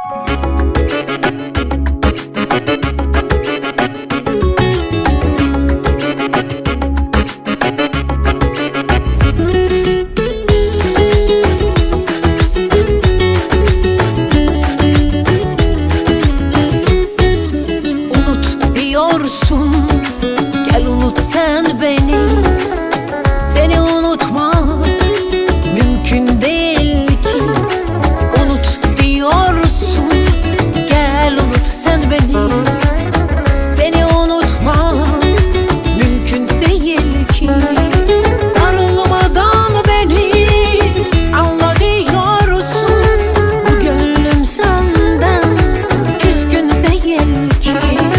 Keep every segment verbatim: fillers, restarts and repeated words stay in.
Gel unut sen beni. Seni unutmak mümkün değil ki. Unut diyorsun, gel unut sen beni. Seni unutmak mümkün değil ki. Darılmadan beni anla diyorsun. Bu gönlüm senden küskün değil ki.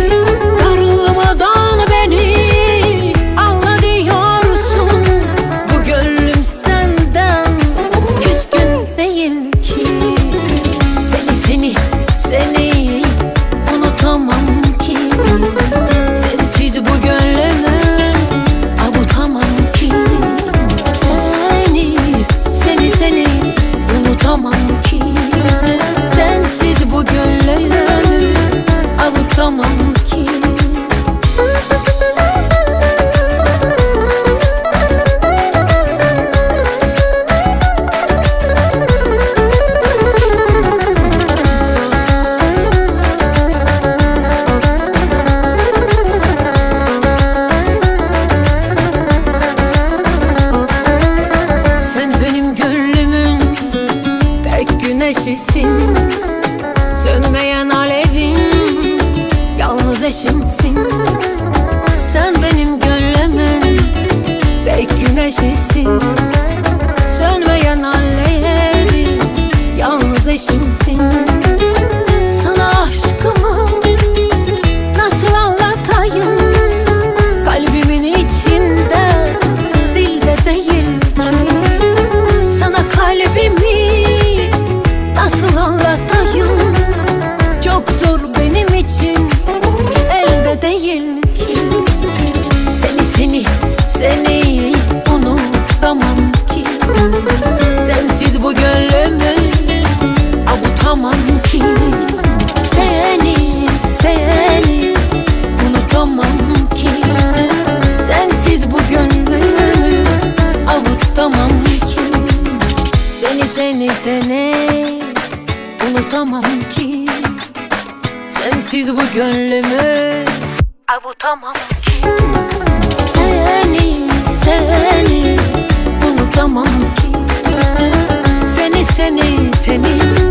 Seni unutamam ki. Sensiz bu gönlümü avutamam ki. Seni, seni, seni unutamam ki. Sensiz bu gönlümü avutamam ki. Güneşisin, sönmeyen alevim, yalnız eşimsin. Sen benim gönlümün tek güneşisin, sönmeyen alevim, yalnız eşimsin. Sana aşkımı nasıl anlatayım? Kalbimin içinde, dilde değil ki. Sana kalbimi nasıl anlatayım? Çok zor benim için, elde değil ki. Seni, seni, seni unutamam ki. Sensiz bu gönlümü avutamam ki. Seni, seni unutamam ki. Sensiz bu gönlümü avutamam ki. Seni, seni, seni unutamam ki. Sensiz bu gönlümü avutamam ki. Seni, seni unutamam ki. Seni, seni, seni